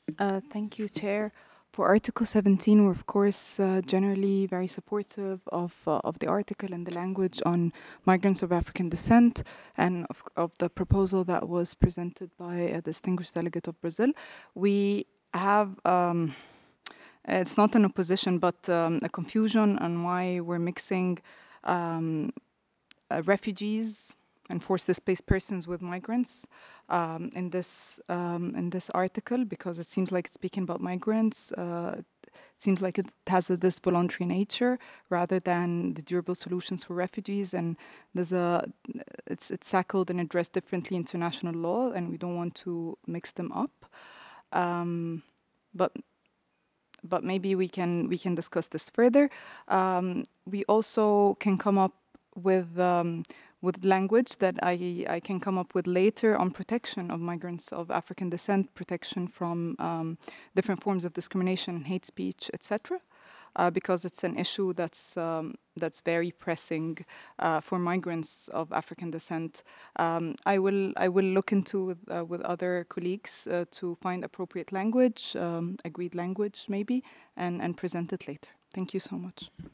Thank you, Chair. For Article 17, we're of course generally very supportive of the article and the language on migrants of African descent and of the proposal that was presented by a distinguished delegate of Brazil. We have, it's not an opposition, but a confusion on why we're mixing um, refugees and forced displaced persons with migrants in this article, because it seems like it's speaking about migrants. It seems like it has this voluntary nature rather than the durable solutions for refugees, and there's a it's tackled and addressed differently in international law, and we don't want to mix them up. Um, but maybe we can discuss this further. We also can come up with language that I can come up with later on protection of migrants of African descent, protection from different forms of discrimination, hate speech, etc. Because it's an issue that's very pressing for migrants of African descent. I will look into with other colleagues to find appropriate language, agreed language maybe, and present it later. Thank you so much.